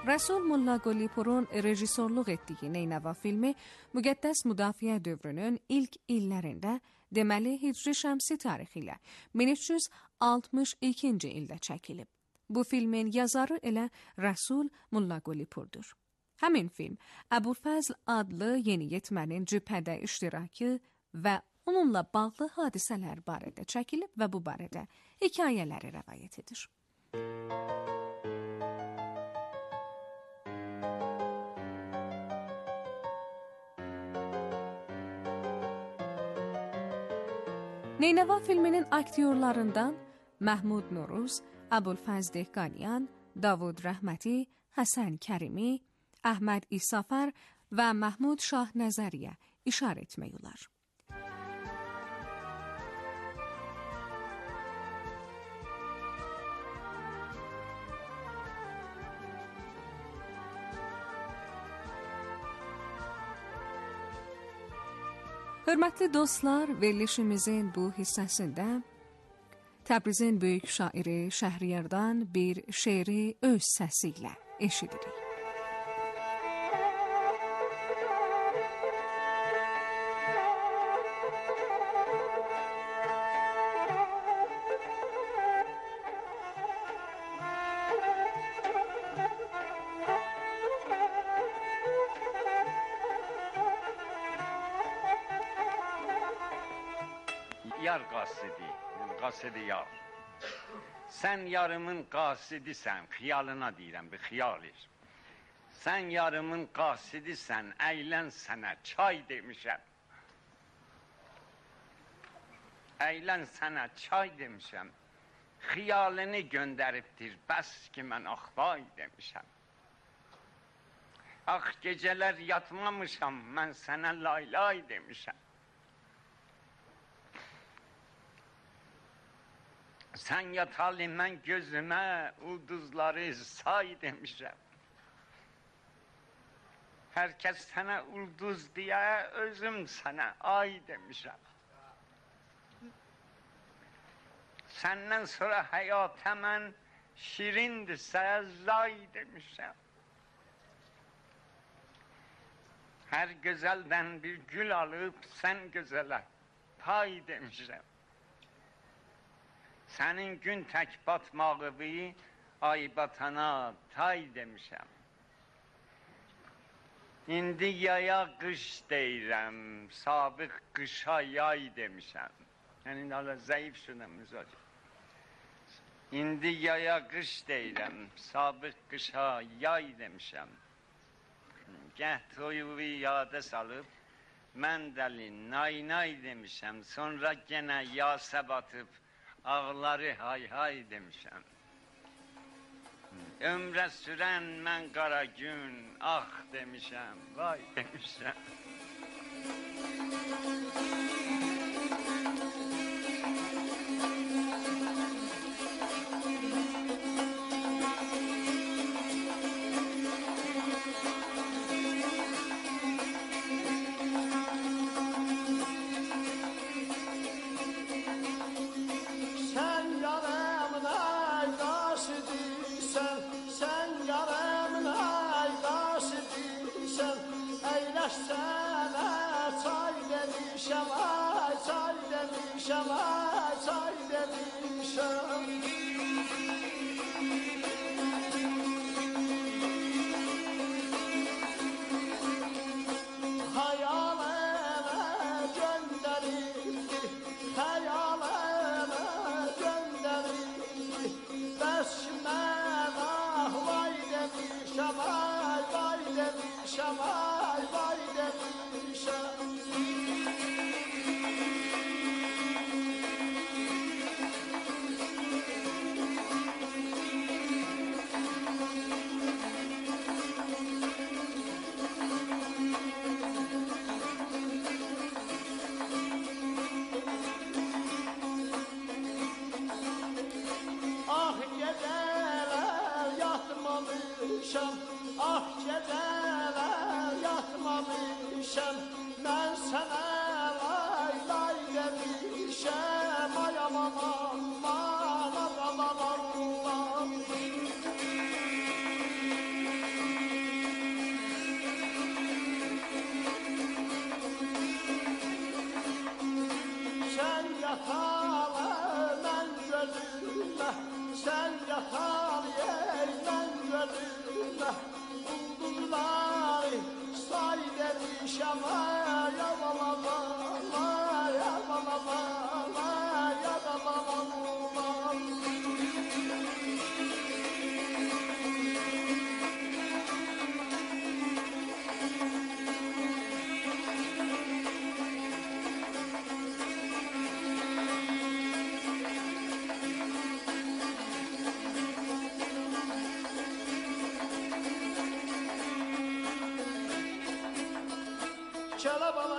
Rasul Molla Qollipurun rejissorluq etdiyi Neynəva filmi müqəddəs müdafiə dövrünün ilk illərində, deməli Hicri Şəmsi tarixi ilə 1362-ci ildə çəkilib. Bu filmin yazarı elə Rasul Molla Qollipurdur. Həmin film Əbulfəzl adlı yeniyetmənin cübhədə iştirakı və onunla bağlı hadisələr barədə çəkilib və bu barədə hekayələri rəvayət edir. Neynəva filminin aktyorlarından Məhmud Noruz, Əbulfəzl Dehqaniyan, Davud Rəhməti, Həsən Kərimi, Əhməd İsafər və Məhmud Şah Nəzəriyə işarə etmək olar. Hörmətli dostlar, verilişimizin bu hissəsində Təbrizin böyük şairi Şəhriyardan bir şeiri öz səsi ilə eşidirik. Yar qasidi yar. Sən yarımın qasidisən, xiyalına deyirəm, bir xiyalir. Sən yarımın qasidisən, əylən sənə çay demişəm. Əylən sənə çay demişəm. Xiyalını göndəribdir, bəs ki mən axvay demişəm. Ax gecələr yatmamışam, mən sənə laylay demişəm. Sən yatalı mən gözümə ulduzları say demişəm. Hər kəs sənə ulduz deyə, özüm sənə ay demişəm. Səndən sonra həyata mən şirindirsə zay demişəm. Hər gözəldən bir gül alıb sən gözələ pay demişəm. Sənin gün tək batmağıvi, ay batana tay demişəm. İndi yaya qış deyirəm, sabiq qışa yay demişəm. Yəni, hala zəif şuna müzad. İndi yaya qış deyirəm, sabiq qışa yay demişəm. Gəh toyuvi yada salıb, mən dəli nay demişəm. Sonra genə yasa batıb, ağları hay hay demişəm. Ömrə sürən mən qara gün, ah demişəm, vay demişəm. Sənə çay demişəm, ay çay demişəm, ay çay demişəm. Xəyaləmə göndərildi, xəyaləmə göndərildi. Bəs ki mən ah vay demişəm, ay vay demişəm, ay vay demişəm. Ah gecələr yatmamışam, ah gecələr yatmamışam. Mən sənə lay lay demişəm, ay aman aman, aman aman aman. şele bana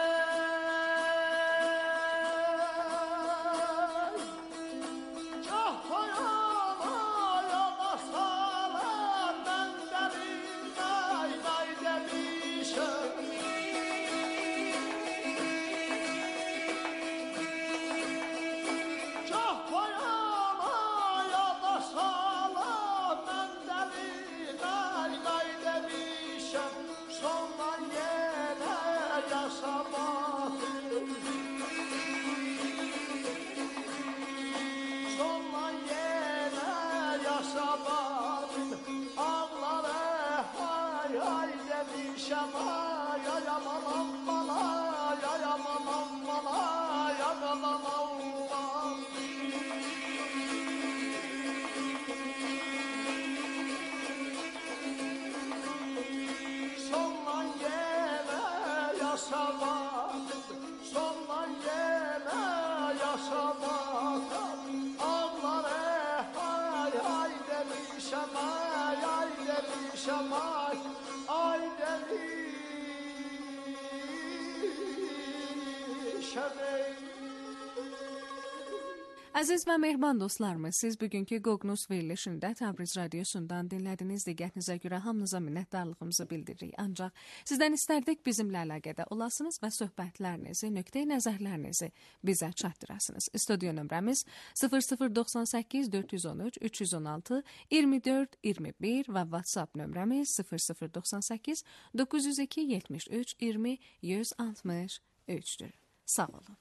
Əziz və mehriban dostlarımız, siz bugünkü Qoqnus verilişində Təbriz Radiosundan dinlədiniz. Diqqətinizə görə hamınıza minnətdarlığımızı bildiririk. Ancaq sizdən istərdik bizimlə əlaqədə olasınız və söhbətlərinizi, nöqteyi nəzərlərinizi bizə çatdırasınız. Studiyo nömrəmiz 0098 413 316 24 21 və WhatsApp nömrəmiz 0098 902 73 20 163-dür. Sağ olun.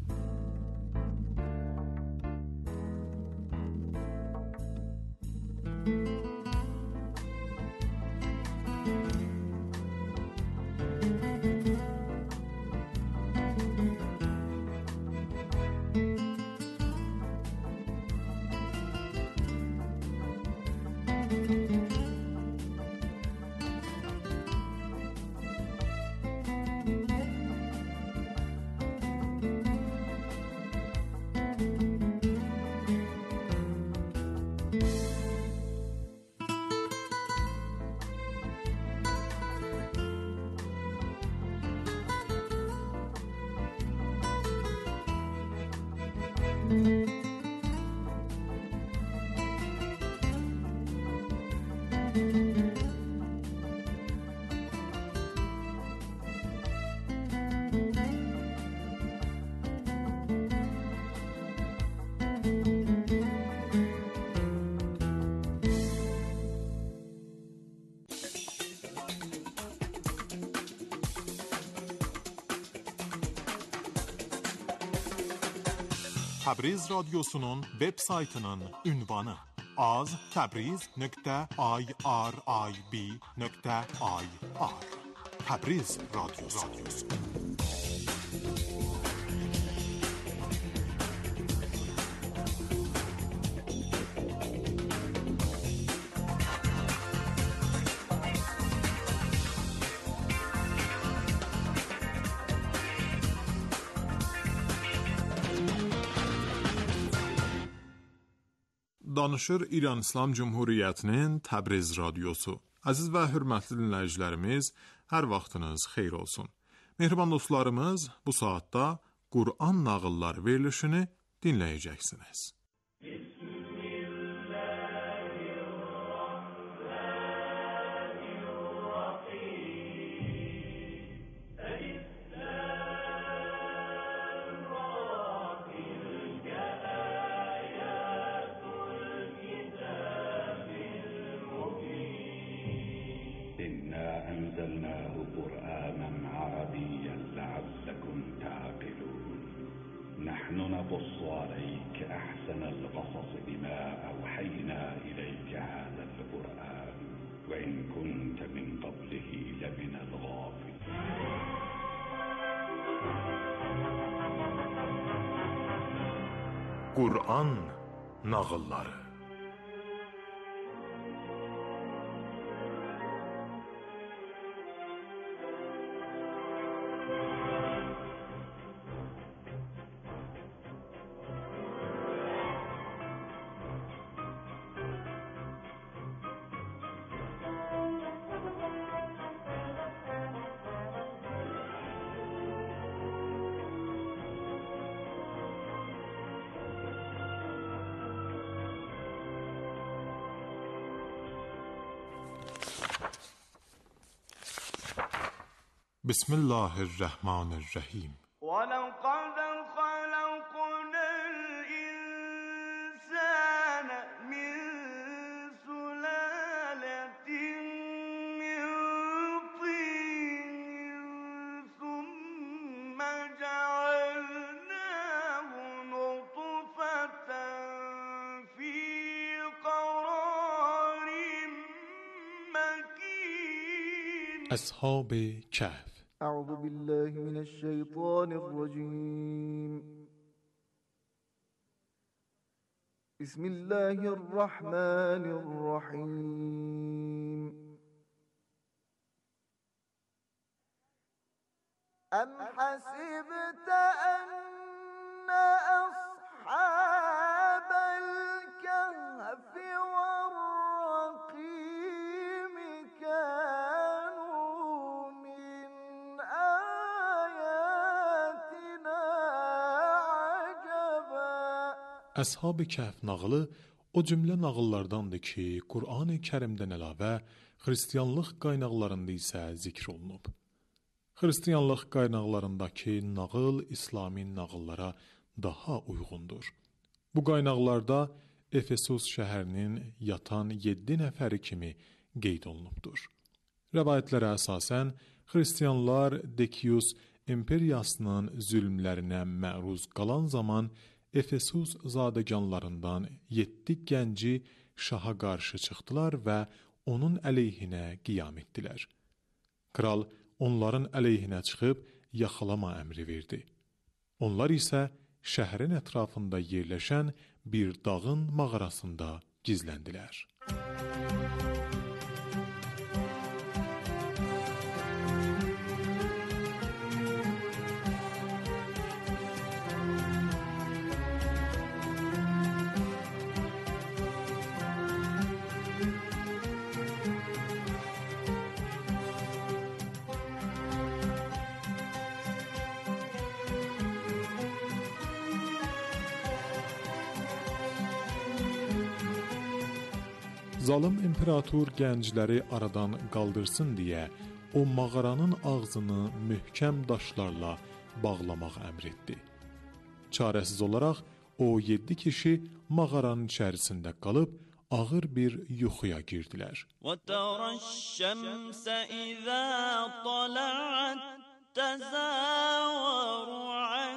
Təbriz Radyosu'nun web saytının ünvanı az-tabriz.irib.ir Təbriz Radyosu. Danışır İran İslam Cumhuriyyətinin Təbriz Radyosu. Əziz və hörmətli dinləyicilərimiz, hər vaxtınız xeyir olsun. Mehriban dostlarımız, bu saatda Qur'an nağılları verilişini dinləyəcəksiniz. أنزلناه قرآنا عربيا لعلكم تعقلون نحن نقص عليك أحسن القصص بما أوحينا إليك هذا القرآن وإن كنت من قبله لمن الغافلين Qur'an nağılları. بسم الله الرحمن الرحیم. ولقد خلقنا الإنسان من سلالة من طين ثم جعلناه نطفة في قرار مكين. اصحاب کهف. اعوذ بالله من الشیطان الرجیم. بسم الله الرحمن الرحیم. ام حسبت ان اصحاب الكهف والرقیم كانوا من آیاتنا عجبا. Əshab-ı Kəhf nağılı o cümlə nağıllardandır ki, Qur'an-ı-Kərimdən əlavə xristianlıq qaynaqlarında isə zikr olunub. Xristianlıq qaynaqlarındakı nağıl İslami nağıllara daha uyğundur. Bu qaynaqlarda Efesus şəhərinin yatan 7 nəfəri kimi qeyd olunubdur. Rəvayətlərə əsasən, xristianlar Dekius imperiyasının zülmlərinə məruz qalan zaman Efesus zadəganlarından 7 gənci şaha qarşı çıxdılar və onun əleyhinə qiyam etdilər. Kral onların əleyhinə çıxıb yaxalama əmri verdi. Onlar isə şəhərin ətrafında yerləşən bir dağın mağarasında gizləndilər. Zalım imperator gəncləri aradan qaldırsın deyə o mağaranın ağzını möhkəm daşlarla bağlamaq əmr etdi. Çarəsiz olaraq o 7 kişi mağaranın içərisində qalıb ağır bir yuxuya girdilər. وَتَرَى الشَّمْسَ إِذَا طَلَعَتْ تَزَاوَرُ عَنْ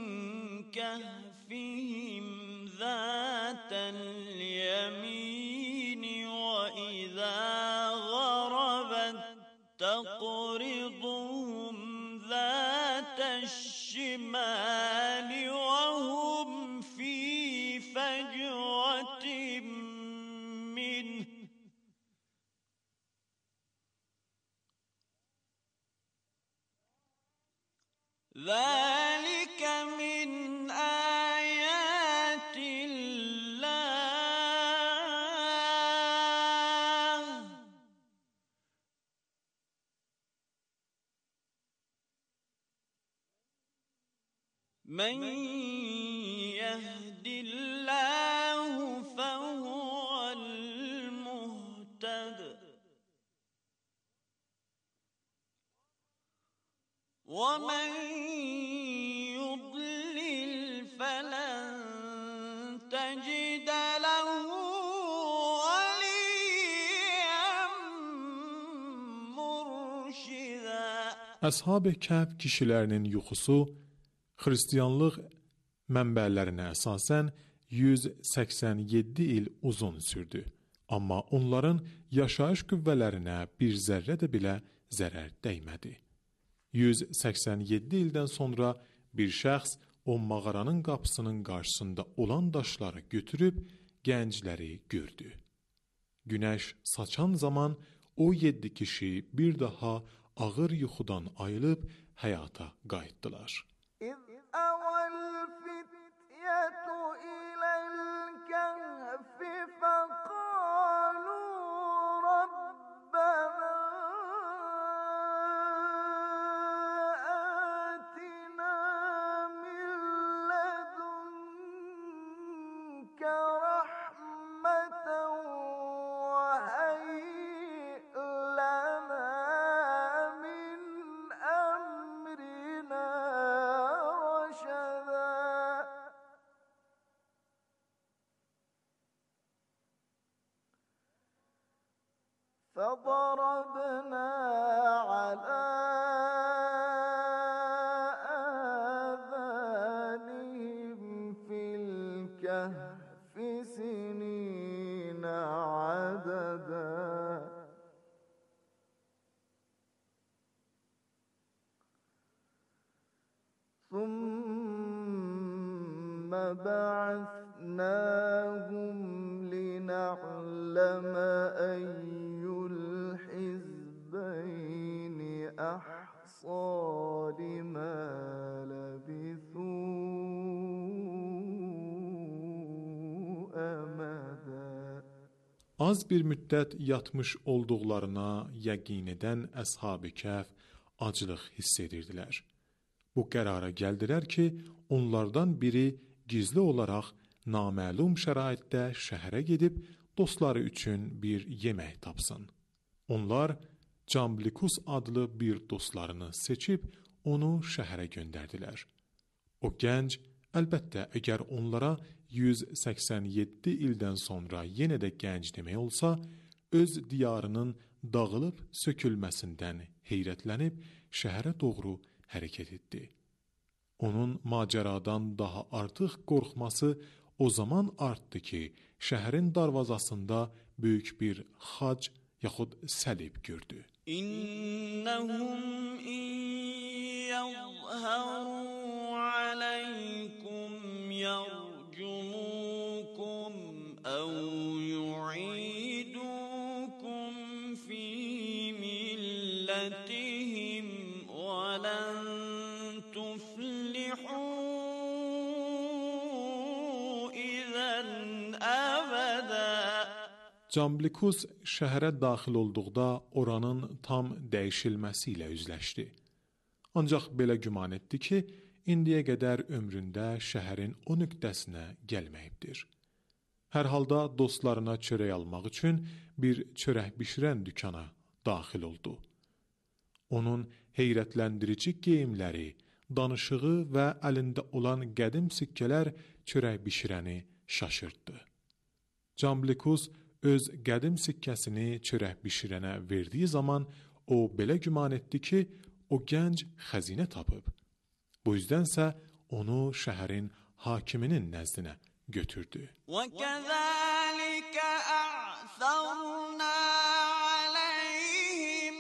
كَهْفِهِمْ ذَاتَ الْيَمِينِ وَإِذَا غَرَبَتْ تَقْرِضُهُمْ ذَاتَ الشِّمَالِ وَهُمْ فِي فَجْوَةٍ مِّنْهُ ذَلِكَ مِنْ آيَاتِ اللَّهِ مَنْ يَهْدِ اللَّهُ فَهُوَ الْمُهْتَدِ وَمَنْ يُضْلِلْ فَلَنْ تَجِدَ لَهُ وَلِيًّا مُرْشِدًا. Əshab-ı Kəhf kişilərinin yuxusu xristianlıq mənbələrinə əsasən 187 il uzun sürdü. Amma onların yaşayış qüvvələrinə bir zərrə də belə zərər dəymədi. 187 ildən sonra bir şəxs o mağaranın qapısının qarşısında olan daşları götürüb gəncləri gördü. Günəş saçan zaman o 7 kişi bir daha ağır yuxudan ayılıb həyata qayıtdılar. إذ أوى الفتية إلى الكهف فقالوا ربنا آتنا من لدنك رحمة وهيئ لنا من فضربنا على آذانهم في الكهف سنين عددا ثم بعثناهم لنعلم أي الحزبين أحصى لما لبثوا أمدا. Az bir müddət yatmış olduqlarına yəqin edən Əshab-ı Kəhf aclıq hiss edirdilər. Bu qərara gəldilər ki, onlardan biri gizli olaraq naməlum şəraitdə şəhərə gedib dostları üçün bir yemək tapsın. Onlar Camblikus adlı bir dostlarını seçib onu şəhərə göndərdilər. O gənc, əlbəttə əgər onlara 187 ildən sonra yenə də gənc demək olsa, öz diyarının dağılıb sökülməsindən heyrətlənib şəhərə doğru hərəkət etdi. Onun macəradan daha artıq qorxması o zaman artdı ki, şəhərin darvazasında böyük bir xac yaxud səlib gördü. İnnəhum yəzhəru aləykum yərcumukum əv yu'idukum fi millətihim və lən tuflihu izən əbədə. Camblikus şəhərə daxil olduqda oranın tam dəyişilməsi ilə üzləşdi. Ancaq belə güman etdi ki, indiyə qədər ömründə şəhərin o nöqtəsinə gəlməyibdir. Hər halda dostlarına çörək almaq üçün bir çörək bişirən dükana daxil oldu. Onun heyrətləndirici geyimləri, danışığı və əlində olan qədim sikkələr çörək bişirəni şaşırtdı. Camblikus öz qədim sikkəsini çörək bişirənə verdiyi zaman o belə güman etdi ki, o gənc xəzinə tapıb. Bu yüzdənsə onu şəhərin hakiminin nəzdinə götürdü. وَكَذَلِكَ أَعْثَرْنَا عَلَيْهِمْ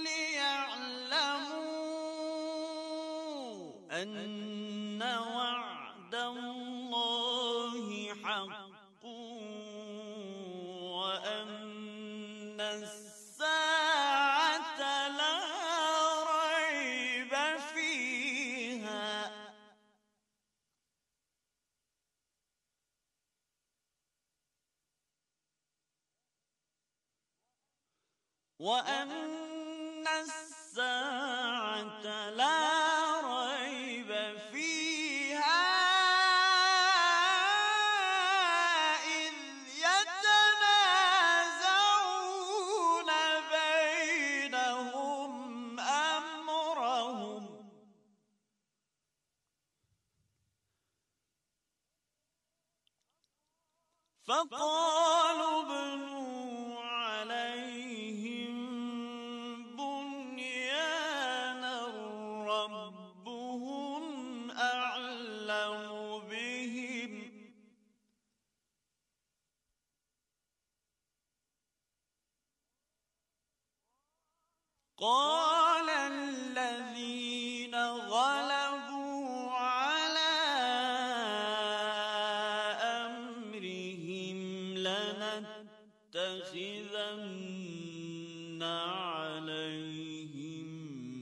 لِيَعْلَمُوا أَنَّ وَعْدَ اللَّهِ حَقٌّ وَأَنَّ السَّاعَةَ لَا رَيْبَ فِيهَا وَأَنَّ السَّاعَةَ لَا رَيْبَ فِيهَا إِذْ يَتَنَازَعُونَ بَيْنَهُمْ أَمْرَهُمْ فَقَالُوا ابْنُوا عَلَيْهِمْ بُنْيَانًا رَبُّهُمْ أَعْلَمُ بِهِمْ قَالَ الَّذِينَ غَلَبُوا عَلَى أَمْرِهِمْ لَنَتَّخِذَنَّ عَلَيْهِمْ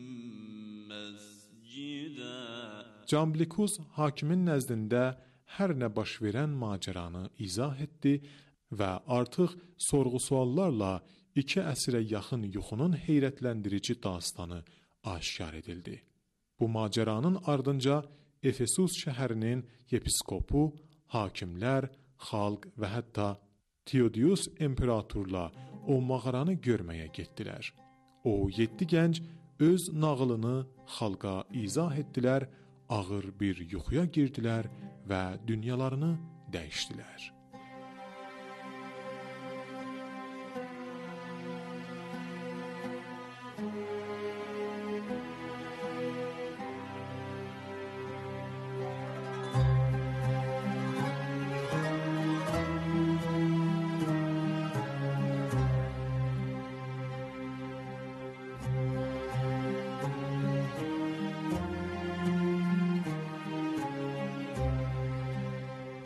مَسْجِدًا. Camblikus hakimin nəzdində hər nə baş verən macəranı izah etdi və artıq sorğu-suallarla 2 əsrə yaxın yuxunun heyrətləndirici dastanı aşkar edildi. Bu macəranın ardınca Efesus şəhərinin yepiskopu, hakimlər, xalq və hətta Teodius imperatorla o mağaranı görməyə getdilər. O 7 gənc öz nağılını xalqa izah etdilər, ağır bir yuxuya girdilər və dünyalarını dəyişdilər.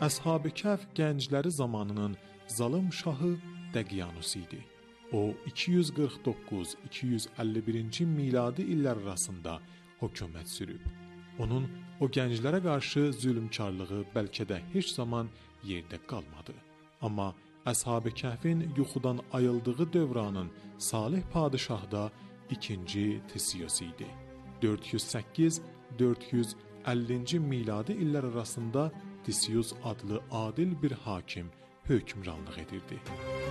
Əshab-ı Kəhf gəncləri zamanının zalım şahı Dəqiyanus idi. O 249-251-ci miladi illər arasında hökumət sürüb. Onun o gənclərə qarşı zülmkarlığı bəlkə də heç zaman yerdə qalmadı. Amma Əshab-ı Kəhfin yuxudan ayıldığı dövranın salih padişahı da 2-ci Tisios idi. 408-450-ci miladi illər arasında Tisios adlı adil bir hakim hökmranlıq edirdi.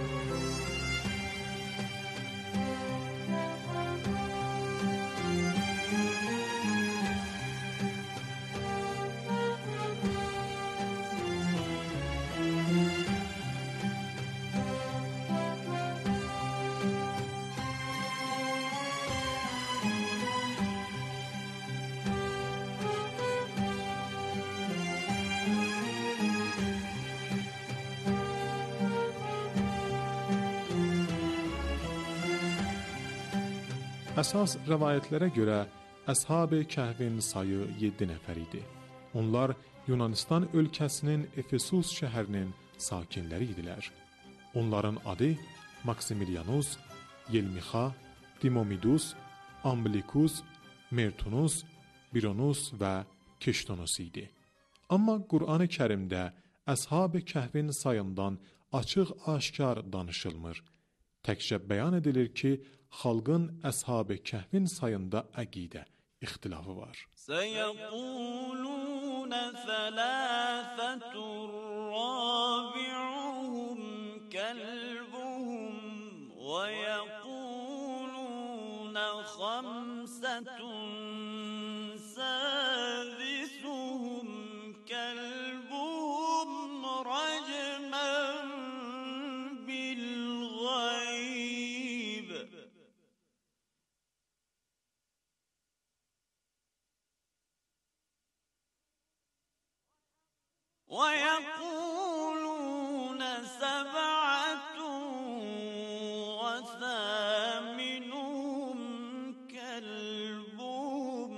Əsas rəvayətlərə görə Əshab-ı Kəhfin sayı 7 nəfər idi. Onlar Yunanistan ölkəsinin Efesus şəhərinin sakinləri idilər. Onların adı Maksimilianus, Yelmixa, Dimomidus, Amblikus, Mertunus, Bironus və Keştonus idi. Amma Qur'an-ı Kərimdə Əshab-ı Kəhfin sayından açıq-aşkar danışılmır. Təkcə bəyan edilir ki, xalqın Əshab-ı Kəhfin sayında əqidə ixtilafı var. سَيَقُولُونَ ثَلَاثَةٌ رَابِعُهُمْ كَلْبُهُمْ وَيَقُولُونَ خَمْسَةٌ سَادِسُهُمْ كَلْبُهُمْ رَجْمًا بِالْغَيْبِ وَيَقُولُونَ سَبْعَةٌ وَثَامِنُهُمْ كَلْبُهُمْ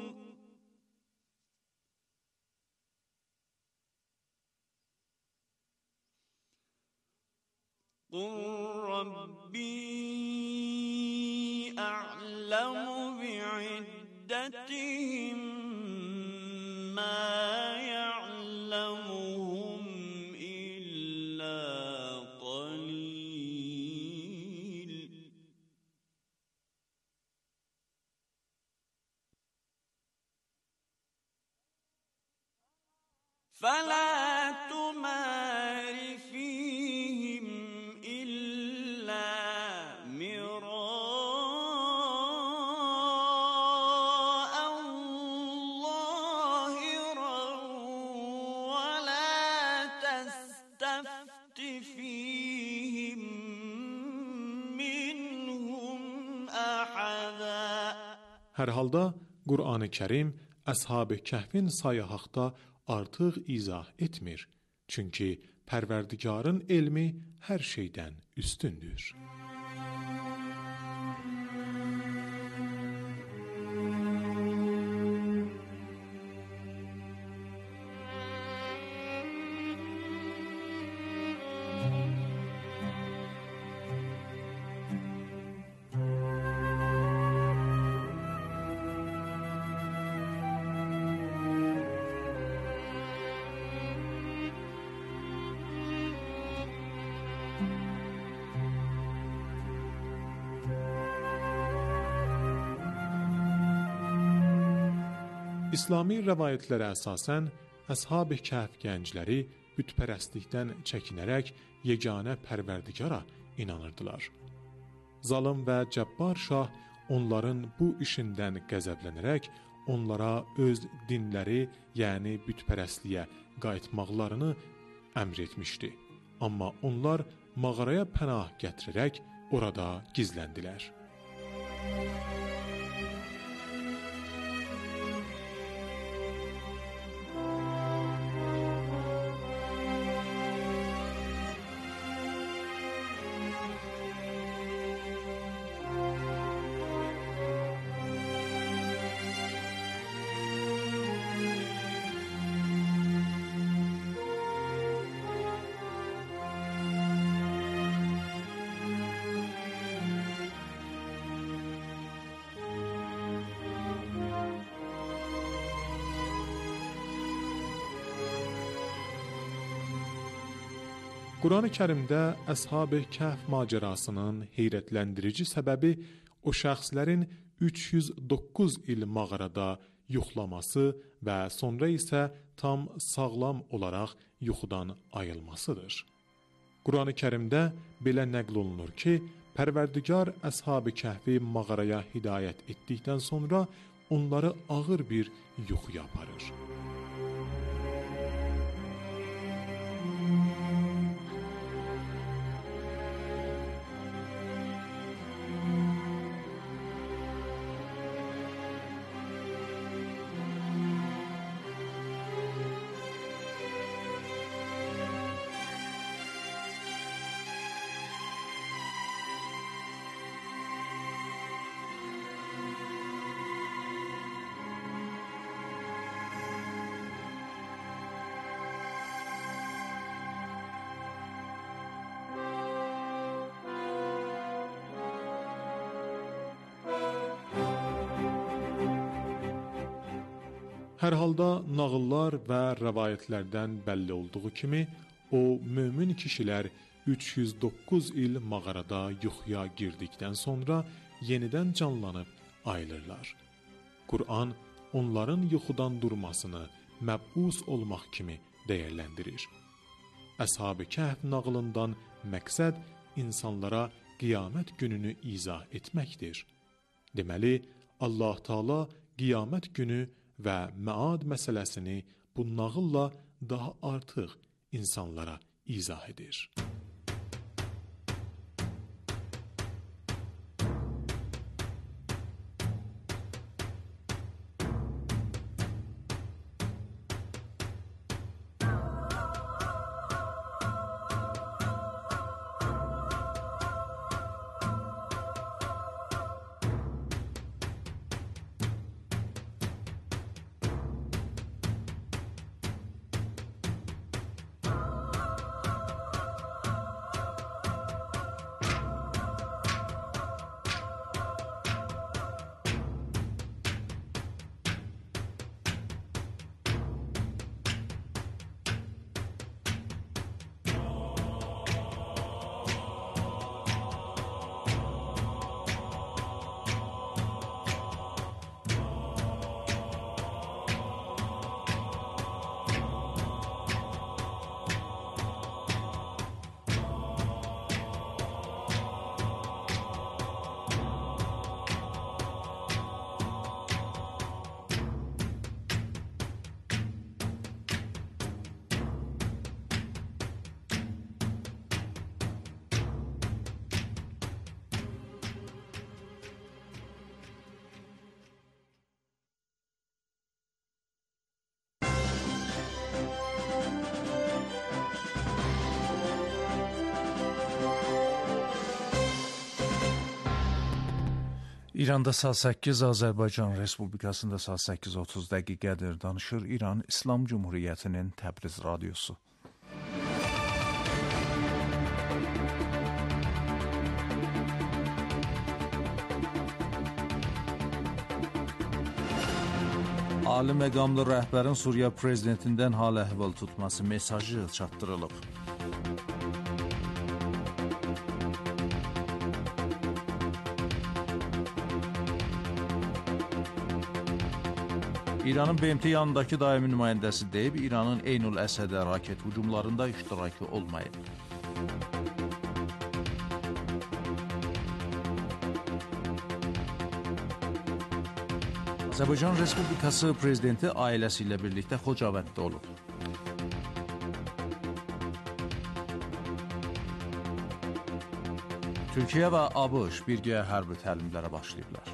قُلْ رَبِّي أَعْلَمُ بِعِدَّتِهِمْ مَا يَعْلَمُهُمْ إِلَّا قَلِيلٌ فَلَا تُمَارِ فِيهِمْ إِلَّا مِرَاءً ظَاهِرًا وَلَا تَسْتَفْتِ فِيهِمْ مِنْهُمْ أَحَدًا. Hər halda Qur'an-ı Kərim Əshab-ı Kəhfin sayı haqda artıq izah etmir. Çünki Pərverdigarın elmi hər şeydən üstündür. İslami rəvayətlərə əsasən Əshab-ı Kəhf gəncləri bütpərəstlikdən çəkinərək yeganə Pərverdigara inanırdılar. Zalım və cəbbar şah onların bu işindən qəzəblənərək onlara öz dinləri, yəni bütpərəstliyə qayıtmaqlarını əmr etmişdi. Amma onlar mağaraya pənah gətirərək orada gizləndilər. Quran-ı Kərimdə Əshab-ı Kəhf macərasının heyrətləndirici səbəbi o şəxslərin 309 il mağarada yuxlaması və sonra isə tam sağlam olaraq yuxudan ayılmasıdır. Quran-ı Kərimdə belə nəql olunur ki, Pərverdigar Əshab-ı Kəhfi mağaraya hidayət etdikdən sonra onları ağır bir yuxuya aparır. Hər halda nağıllar və rəvayətlərdən bəlli olduğu kimi, o mömin kişilər 309 il mağarada yuxuya girdikdən sonra yenidən canlanıb ayılırlar. Qur'an onların yuxudan durmasını məbus olmaq kimi dəyərləndirir. Əshab-ı Kəhf nağılından məqsəd insanlara qiyamət gününü izah etməkdir. Deməli, Allah Taala qiyamət günü və məad məsələsini bu nağılla daha artıq insanlara izah edir. İranda saat 8, Azərbaycan Respublikasında saat 8:30 dəqiqədir. Danışır İran İslam Cumhuriyyətinin Təbriz radiosu. Ali məqamlı rəhbərin Suriya prezidentindən hal-əhval tutması mesajı çatdırılıb. İranın BMT yanındakı daimi nümayəndəsi deyib, İranın Eynul Əsədə raket hücumlarında iştirakı olmayıb. Azərbaycan Respublikası prezidenti ailəsi ilə birlikdə Xocavənddə olub. Türkiyə və ABŞ birgə hərbi təlimlərə başlayıblar.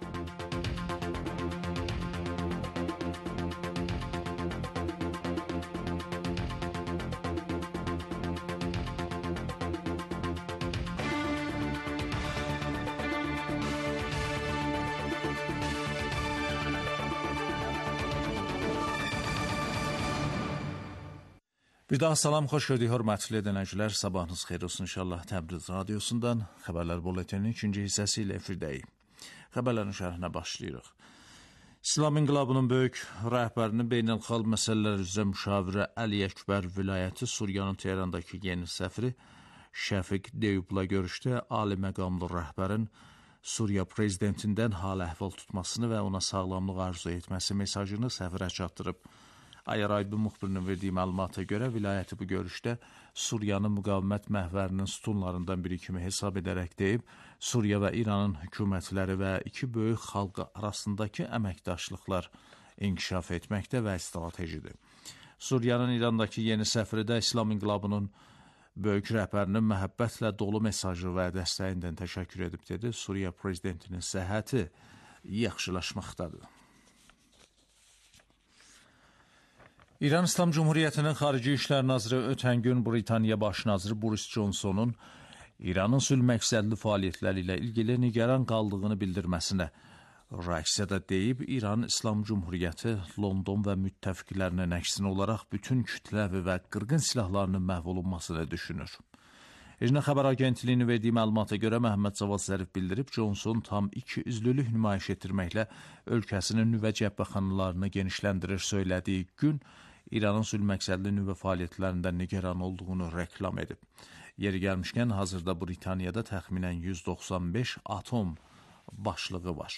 Bir daha salam, xoş gördük, hörmətli dinləyicilər. Sabahınız xeyir olsun inşallah. Təbriz radiosundan Xəbərlər Bulletinin 2-ci hissəsi ilə efirdəyik. Xəbərlərin şərhinə başlayırıq. İslam İnqilabının böyük rəhbərinin beynəlxalq məsələlər üzrə müşavirə Əli Əkbər vilayəti Suriyanın Tehrandakı yeni səfiri Şəfiq Deyubla görüşdə ali məqamlı rəhbərin Suriya prezidentindən hal-əhval tutmasını və ona sağlamlıq arzu etməsi mesajını səfirə çatdırıb. Ayaraybi müxbirinin verdiyi məlumata görə vilayəti bu görüşdə Suriyanın müqavimət məhvərinin sütunlarından biri kimi hesab edərək deyib, Suriya və İranın hökumətləri və iki böyük xalq arasındakı əməkdaşlıqlar inkişaf etməkdə və stratejidir. Suriyanın İrandakı yeni səfiri də İslam İnqilabının böyük rəhbərinin məhəbbətlə dolu mesajı və dəstəyindən təşəkkür edib dedi. Suriya prezidentinin səhhəti yaxşılaşmaqdadır. İran İslam Cumhuriyyətinin Xarici İşlər Naziri ötən gün Britaniya Baş Naziri Boris Johnsonun İranın sülh məqsədli fəaliyyətləri ilə ilgili nigaran qaldığını bildirməsinə reaksiyada deyib, İran İslam Cumhuriyyəti London və müttəfiqlərinin əksinə olaraq bütün kütləvi və qırğın silahlarının məhv olunmasını düşünür. Ejna Xəbər Agentliyinin verdiyi məlumata görə Məhəmməd Cavad Zərif bildirib, Johnson tam iki üzlülük nümayiş etdirməklə ölkəsinin nüvə cəbhəxanalarını genişləndirir söylədiyi gün İranın sülh məqsədli nüvə fəaliyyətlərindən nigaran olduğunu reklam edib. Yeri gəlmişkən, hazırda Britaniyada təxminən 195 atom başlığı var.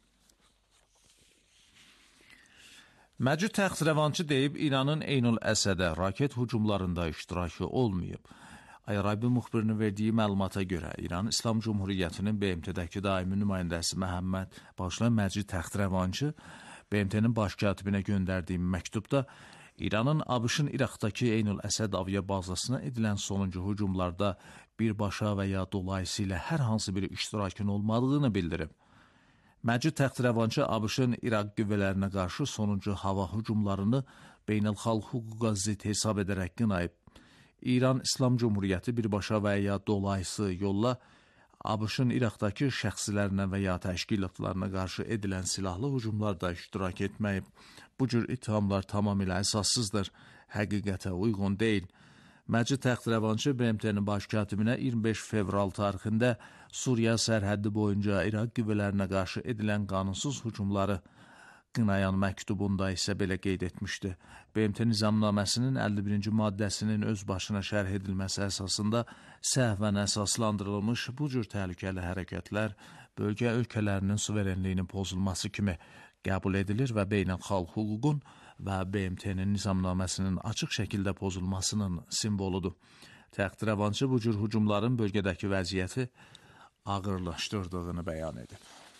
Məcid Təxtrəvançı deyib, İranın Eynül Əsədə raket hücumlarında iştirakı olmayıb. Ayaraybi müxbirinin verdiyi məlumata görə İran İslam Cumhuriyyətinin BMT-dəki daimi nümayəndəsi Məcid Təxtrəvançı BMT-nin baş katibinə göndərdiyi məktubda İranın ABŞ-ın İraqdakı Eynül Əsəd avia bazasına edilən sonuncu hücumlarda birbaşa və ya dolayısıyla hər hansı bir iştirakın olmadığını bildirib. Məcid Təxtrəvançı ABŞ-ın İraq qüvvələrinə qarşı sonuncu hava hücumlarını beynəlxalq hüquqa zidd hesab edərək qınayıb. İran İslam Cumhuriyyəti birbaşa və ya dolayısı yolla ABŞ-ın İraqdakı şəxslərinə və ya təşkilatlarına qarşı edilən silahlı hücumlarda iştirak etməyib. Bu cür ittihamlar tamamilə əsassızdır, həqiqətə uyğun deyil. Məcid Təxtrəvançı BMT-nin baş katibinə 25 fevral tarixində Suriya sərhəddi boyunca İraq qüvvələrinə qarşı edilən qanunsuz hücumları qınayan məktubunda isə belə qeyd etmişdi. BMT nizamnaməsinin 51-ci maddəsinin öz başına şərh edilməsi əsasında səhvən əsaslandırılmış bu cür təhlükəli hərəkətlər bölgə ölkələrinin suverenliyinin pozulması kimi qəbul edilir və beynəlxalq hüququn və BMT-nin nizamnaməsinin açıq şəkildə pozulmasının simvoludur. Təxtrəvançı bu cür hücumların bölgədəki vəziyyəti ağırlaşdırdığını bəyan edib.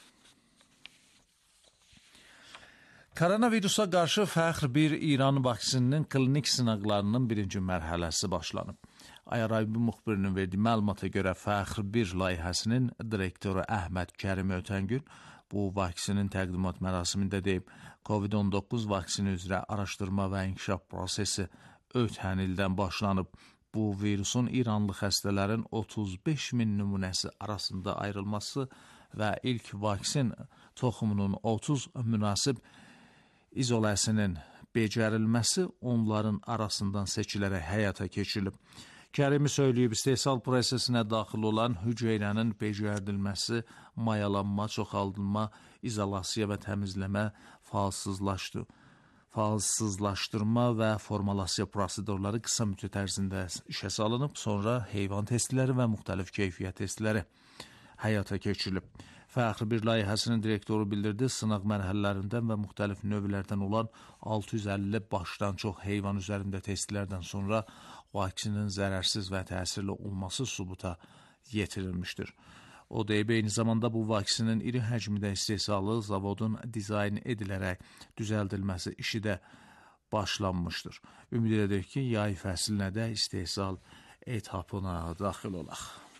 Koronavirusa qarşı fəxr bir İran vaksininin klinik sınaqlarının birinci mərhələsi başlanıb. Ayaraybi müxbirinin verdiyi məlumata görə fəxr bir layihəsinin direktoru Əhməd Kərimi ötən gün bu vaksinin təqdimat mərasimində deyib, COVID-19 vaksini üzrə araşdırma və inkişaf prosesi ötən ildən başlanıb. Bu virusun İranlı xəstələrin 35 min nümunəsi arasında ayrılması və ilk vaksin toxumunun 30 münasib izoləsinin becərilməsi onların arasından seçilərək həyata keçirilib. Kərimi söyləyib, istehsal prosesinə daxil olan hüceyrənin becərilməsi, mayalanma, çoxaldılma, izolasiya və təmizləmə, falsızlaşdırma və formalasiya prosedurları qısa müddət ərzində işə salınıb, sonra heyvan testləri və müxtəlif keyfiyyət testləri həyata keçirilib. Fəxr bir layihəsinin direktoru bildirdi, sınaq mərhələlərindən və müxtəlif növlərdən olan 650 başdan çox heyvan üzərində testlərdən sonra vaksinin zərərsiz və təsirli olması sübuta yetirilmişdir. O deyib, eyni zamanda bu vaksinin iri həcmdə istehsalı zavodun dizayn edilərək düzəldilməsi işi də başlanmışdır. Ümid edir ki, yay fəsilinə də istehsal etapına daxil olaq.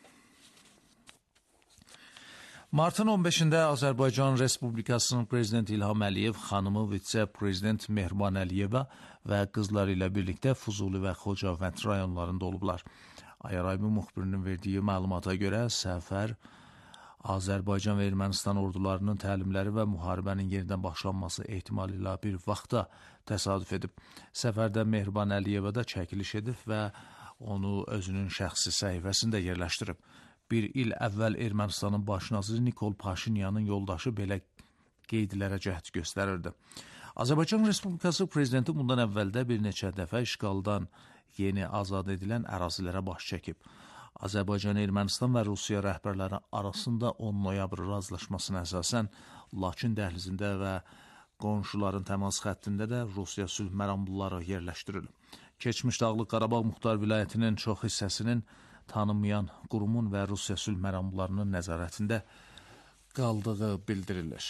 Martın 15-də Azərbaycan Respublikasının Prezidenti İlham Əliyev xanımı vitse-prezident Mehriban Əliyeva və qızları ilə birlikdə Füzuli və Xocavənd rayonlarında olublar. Ayaraybi müxbirinin verdiyi məlumata görə səfər Azərbaycan və Ermənistan ordularının təlimləri və müharibənin yenidən başlanması ehtimalı ilə bir vaxtda təsadüf edib. Səfərdə Mehriban Əliyeva da çəkiliş edib və onu özünün şəxsi səhifəsində yerləşdirib. Bir il əvvəl Ermənistanın baş naziri Nikol Paşinyanın yoldaşı belə qeydlərə cəhd göstərirdi. Azərbaycan Respublikası Prezidenti bundan əvvəldə bir neçə dəfə işğaldan yeni azad edilən ərazilərə baş çəkib. Azərbaycan, Ermənistan və Rusiya rəhbərləri arasında 10 noyabr razılaşmasına əsasən Laçın dəhlizində və qonşuların təmas xəttində də Rusiya sülh məramlıları yerləşdirilib. Keçmiş Dağlıq Qarabağ Muxtar Vilayətinin çox hissəsinin tanınmayan qurumun və Rusiya sülh məramlılarının nəzarətində qaldığı bildirilir.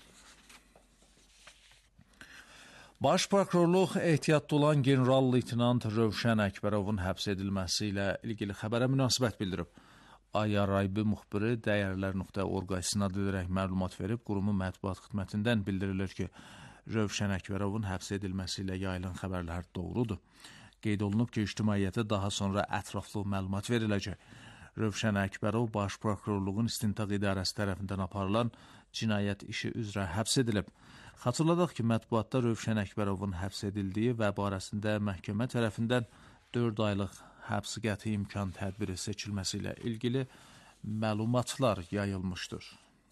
Baş prokurorluq ehtiyatda olan general-leytenant Rövşən Əkbərovun həbs edilməsi ilə ilgili xəbərə münasibət bildirib. AYRB müxbiri Dəyərlər.org istinad edərək məlumat verib, qurumun mətbuat xidmətindən bildirilir ki, Rövşən Əkbərovun həbs edilməsi ilə yayılan xəbərlər doğrudur. Qeyd olunub ki, ictimaiyyətə daha sonra ətraflı məlumat veriləcək. Rövşən Əkbərov Baş prokurorluğun İstintaq İdarəsi tərəfindən aparılan cinayət işi üzrə həbs edilib. Xatırladaq ki, mətbuatda Rövşən Əkbərovun həbs edildiyi və barəsində məhkəmə tərəfindən 4 aylıq həbs qəti imkan tədbiri seçilməsi ilə ilgili məlumatlar yayılmışdır.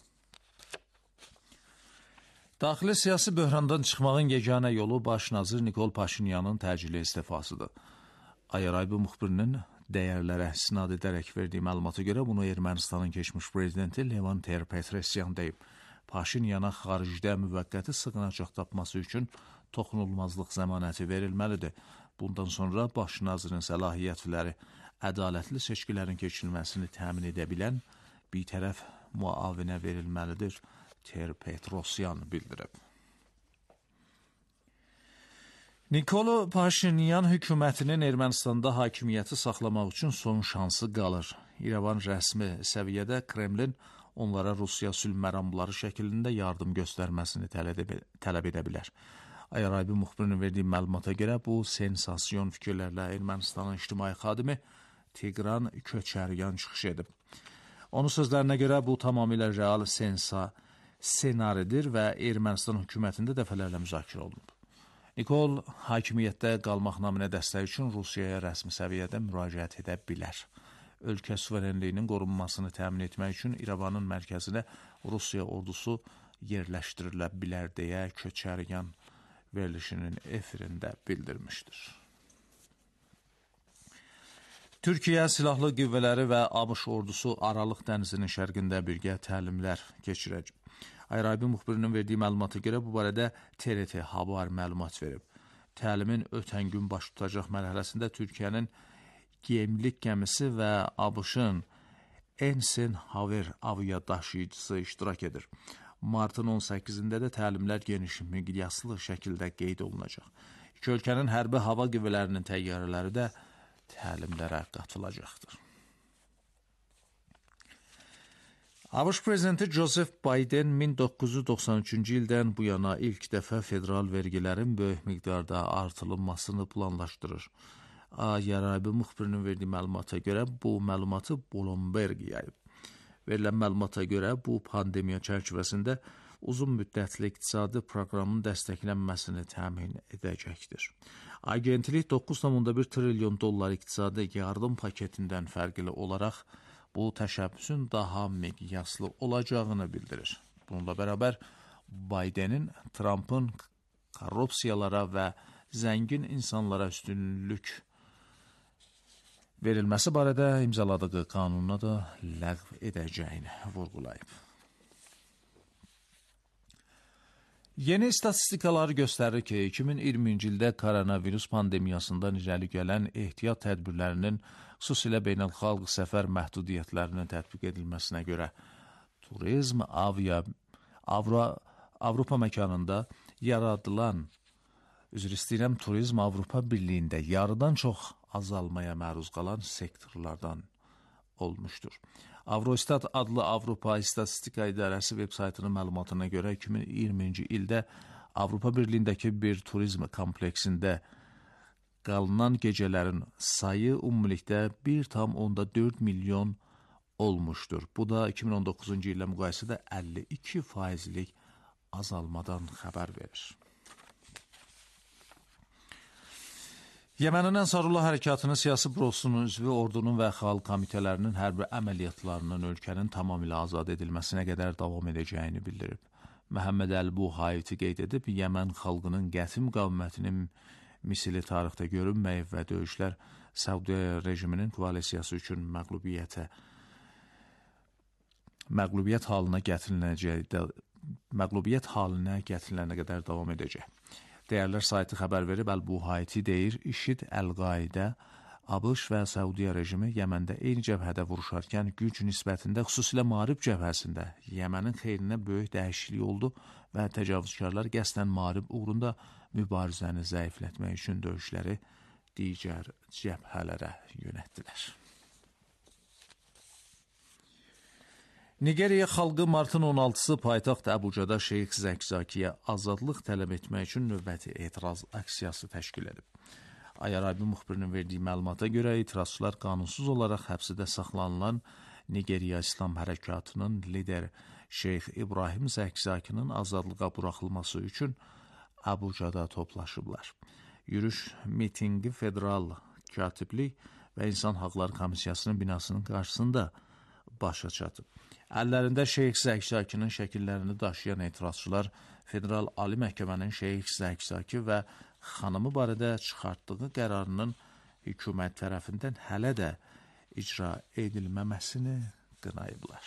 Daxili siyasi böhrandan çıxmağın yeganə yolu baş nazir Nikol Paşinyanın təcili istifasıdır. AYRB müxbirinin dəyərlərə istinad edərək verdiyi məlumata görə bunu Ermənistanın keçmiş prezidenti Levan Ter-Petrosyan deyib. Paşinyana xaricdə müvəqqəti sığınacaq tapması üçün toxunulmazlıq zəmanəti verilməlidir. Bundan sonra baş nazirin səlahiyyətləri ədalətli seçkilərin keçirilməsini təmin edə bilən bir tərəf müavinə verilməlidir, Ter-Petrosyan bildirib. Nikol Paşinyan hökumətinin Ermənistanda hakimiyyəti saxlamaq üçün son şansı qalır. İrəvan rəsmi səviyyədə Kremlin onlara Rusiya sülh məramlıları şəklində yardım göstərməsini tələb edə bilər. AYRB müxbirinin verdiyi məlumata görə bu sensasiyon fikirlərlə Ermənistanın ictimai xadimi Tigran Köçəryan çıxış edib. Onun sözlərinə görə bu tamamilə real senaridir və Ermənistan hökumətində dəfələrlə müzakirə olunub. Nikol hakimiyyətdə qalmaq naminə dəstək üçün Rusiyaya rəsmi səviyyədə müraciət edə bilər. Ölkə suverenliyinin qorunmasını təmin etmək üçün İrəvanın mərkəzinə Rusiya ordusu yerləşdirilə bilər deyə Köçəryan verilişinin efirində bildirmişdir. Türkiyə Silahlı Qüvvələri və ABŞ ordusu Aralıq dənizinin şərqində birgə təlimlər keçirəcək. AYRB müxbirinin verdiyi məlumata görə bu barədə TRT Haber məlumat verib. Təlimin ötən gün baş tutacaq mərhələsində Türkiyənin gemlik gəmisi və ABŞ-ın Eisenhower aviadaşıyıcısı iştirak edir. Martın 18-də də təlimlər geniş miqyaslı şəkildə qeyd olunacaq. İki ölkənin hərbi hava qüvvələrinin təyyarələri də təlimlərə qatılacaqdır. ABŞ prezidenti Joseph Biden 1993-cü ildən bu yana ilk dəfə federal vergilərin böyük miqdarda artırılmasını planlaşdırır. AYRB müxbirinin verdiyi məlumata görə bu məlumatı Bloomberg yayıb. Verilən məlumata görə bu pandemiya çərçivəsində uzun müddətli iqtisadi proqramın dəstəklənməsini təmin edəcəkdir. Agentlik 9,1 trilyon dollar iqtisadi yardım paketindən fərqli olaraq bu təşəbbüsün daha miqyaslı olacağını bildirir. Bununla bərabər Bidenin Trumpın korrupsiyalara və zəngin insanlara üstünlük verilməsi barədə imzaladığı qanununa da ləğv edəcəyini vurğulayıb. Yeni statistikalar göstərir ki, 2020-ci ildə koronavirus pandemiyasından irəli gələn ehtiyat tədbirlərinin xüsusilə beynəlxalq səfər məhdudiyyətlərinin tətbiq edilməsinə görə turizm Avropa məkanında yaradılan, turizm Avropa Birliyində yarıdan çox azalmaya məruz qalan sektorlardan olmuşdur. Avrostat adlı Avropa İstatistika İdarəsi veb-saytının məlumatına görə 2020-ci ildə Avropa Birliyindəki bir turizm kompleksində qalınan gecələrin sayı ümumilikdə 1,4 milyon olmuşdur. Bu da 2019-cu illə müqayisədə 52%lik azalmadan xəbər verir. Yemənin Ənsarullah hərəkatının siyasi bürosunun üzvü ordunun və xalq komitələrinin hərbi əməliyyatlarının ölkənin tamamilə azad edilməsinə qədər davam edəcəyini bildirib. Məhəmməd Əl-Buhaiti qeyd edib, Yəmən xalqının qəti müqavimətinin misili tarixdə görünməyib və döyüşlər Səudiyyə rejiminin koalisiyası üçün məqlubiyyət halinə gətirilənə qədər davam edəcək. Dəyərlər saytı xəbər verib, Əl-Buhaiti deyir, IŞİD, Əl-Qaidə, ABŞ və Səudiyyə rejimi Yəməndə eyni cəbhədə vuruşarkən güc nisbətində, xüsusilə Marib cəbhəsində Yəmənin xeyrinə böyük dəyişiklik oldu və təcavüzkarlar qəsdən Marib uğrunda mübarizəni zəiflətmək üçün döyüşləri digər cəbhələrə yönətdilər. Nigeriya xalqı martın 16-sı paytaxt Əbucada Şeyx Zəkzakiyə azadlıq tələb etmək üçün növbəti etiraz aksiyası təşkil edib. Ayarabi müxbirinin verdiyi məlumata görə etirazçılar qanunsuz olaraq həbsdə saxlanılan Nigeriya İslam Hərəkatının lideri Şeyx İbrahim Zəkzakinin azadlığa buraxılması üçün Əbucada toplaşıblar. Yürüş mitingi Federal Katiblik və İnsan Haqları Komissiyasının binasının qarşısında başa çatıb. Əllərində Şeyx Zəkzakinin şəkillərini daşıyan etirazçılar Federal Ali Məhkəmənin Şeyx Zəkzaki və xanımı barədə çıxartdığı qərarının hökumət tərəfindən hələ də icra edilməməsini qınayıblar.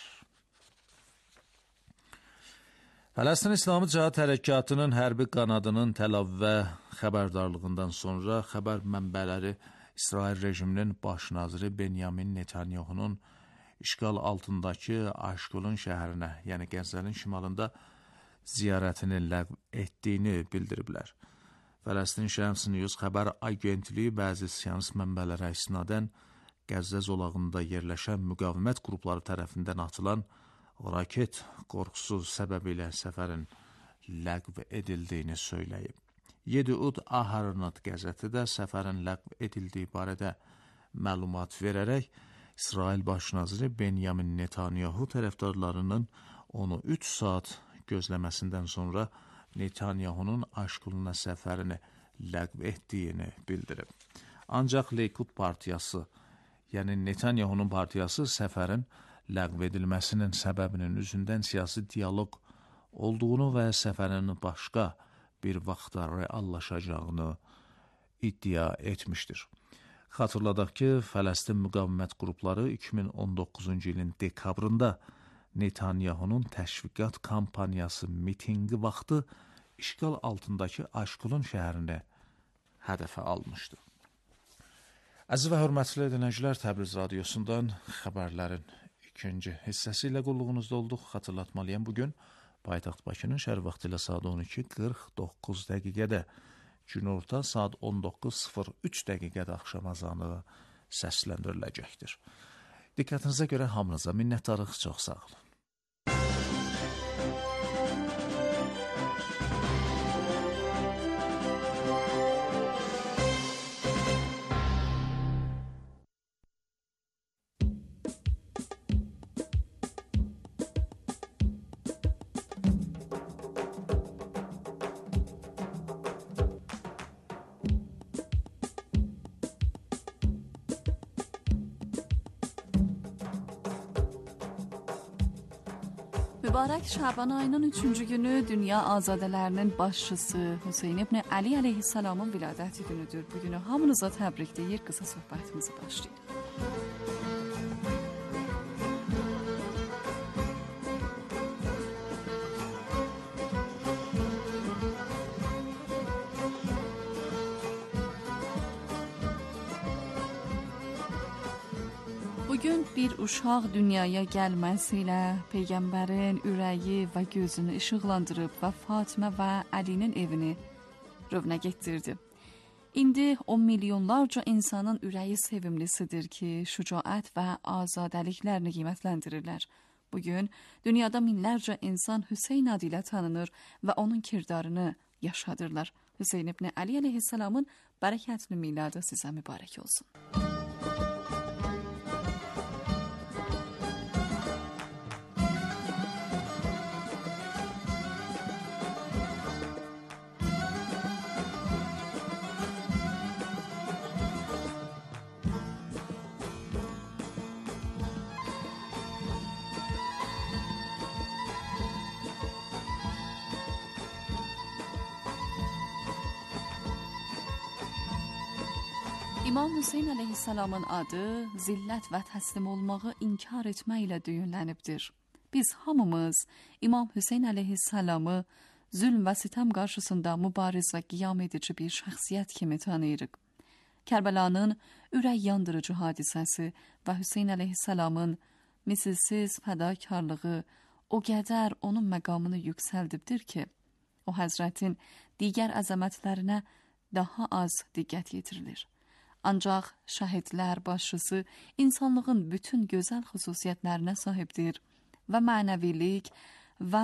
Fələstin İslamı Cihad Hərəkatının hərbi qanadının Təl Əvivə xəbərdarlığından sonra xəbər mənbələri İsrail rejiminin baş naziri Benyamin Netanyahunun işğal altındakı Aşqalon şəhərinə, yəni Qəzzənin şimalında ziyarətini ləğv etdiyini bildiriblər. Fələstin Şəms News xəbər agentliyi bəzi siyonist mənbələrə isnadən Qəzzə zolağında yerləşən müqavimət qrupları tərəfindən atılan raket qorxusu səbəbilə səfərin ləğv edildiyini söyləyib. Yediud Aharonot qəzeti də səfərin ləğv edildiyi barədə məlumat verərək İsrail baş naziri Benyamin Netanyahu tərəfdarlarının onu 3 saat gözləməsindən sonra Netanyahunun Aşqalona səfərini ləğv etdiyini bildirib. Ancaq Likud partiyası, yəni Netanyahunun partiyası səfərin ləğv edilməsinin səbəbinin üzündən siyasi dialoq olduğunu və səfərin başqa bir vaxtda reallaşacağını iddia etmişdir. Xatırladaq ki, Fələstin müqavimət qrupları 2019-cu ilin dekabrında Netanyahunun təşviqat kampaniyası mitingi vaxtı işğal altındakı Aşqalon şəhərini hədəfə almışdı. Əziz və hörmətli dinləyicilər, Təbriz radiosundan xəbərlərin ikinci hissəsi ilə qulluğunuzda olduq. Xatırlatmalıyam, bugün paytaxt Bakının şəhər vaxtı ilə saat 12:49 dəqiqədə, günorta saat 19:03 dəqiqədə axşam azanı səsləndiriləcəkdir. Diqqətinizə görə hamınıza minnətdarıq, çox sağ olun. Mübarək Şaban ayının 3-cü günü dünya azadələrinin başçısı Hüseyn ibn Ali əleyhissalamın viladəti günüdür. Bu günü hamınıza təbrik deyir, qısa söhbətimizi başlayır. Bugün bir uşaq dünyaya gəlməsilə Peyğəmbərin ürəyi və gözünü işıqlandırıb və Fatimə və Əlinin evini rövnəq etdirdi. İndi o milyonlarca insanın ürəyi sevimlisidir ki, şücaət və azadəliklərini qiymətləndirirlər. Bugün dünyada minlərcə insan Hüseyn adı ilə tanınır və onun kirdarını yaşadırlar. Hüseyn ibn Ali əleyhissalamın bərəkətli miladı sizə mübarək olsun. İmam Hüseyn əleyhissalamın adı zillət və təslim olmağı inkar etməklə düyünlənibdir. Biz hamımız İmam Hüseyn əleyhissalamı zülm və sitəm qarşısında mübariz və qiyam edici bir şəxsiyyət kimi tanıyırıq. Kərbəlanın ürək yandırıcı hadisəsi və Hüseyn əleyhissalamın misilsiz fədakarlığı o qədər onun məqamını yüksəldibdir ki, o həzrətin digər əzəmətlərinə daha az diqqət yetirilir. Ancaq şəhidlər başçısı insanlığın bütün gözəl xüsusiyyətlərinə sahibdir və mənəvilik və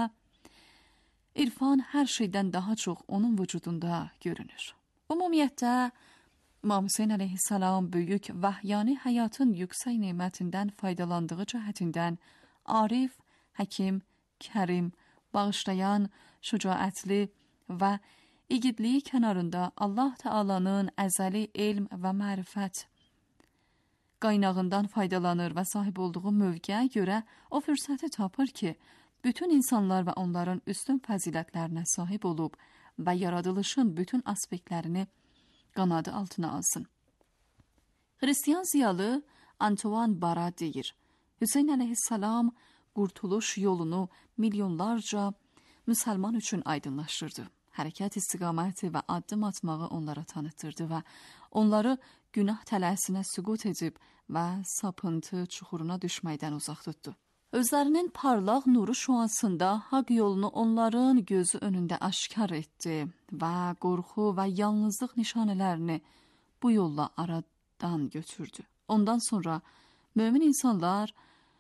irfan hər şeydən daha çox onun vücudunda görünür. Ümumiyyətlə, İmam Hüseyn əleyhissalam böyük vahyani həyatın yüksək nemətindən faydalandığı cəhətindən arif, həkim, kərim, bağışlayan, şücaətli və igidliyi kənarında Allah Teala'nın əzəli elm və mərifət qaynağından faydalanır və sahib olduğu mövqeyə görə o fürsəti tapır ki, bütün insanlar və onların üstün fəzilətlərinə sahib olub və yaradılışın bütün aspektlərini qanadı altına alsın. Hristiyan ziyalı Antoine Bara deyir, Hüseyn əleyhissalam qurtuluş yolunu milyonlarca müsəlman üçün aydınlaşdırdı. Hərəkət istiqaməti və addım atmağı onlara tanıtırdı və onları günah tələsinə süqut edib və sapıntı çuxuruna düşməkdən uzaq tutdu. Özlərinin parlaq nuru şüasında haqq yolunu onların gözü önündə aşkar etdi və qorxu və yalnızlıq nişanələrini bu yolla aradan götürdü. Ondan sonra mömin insanlar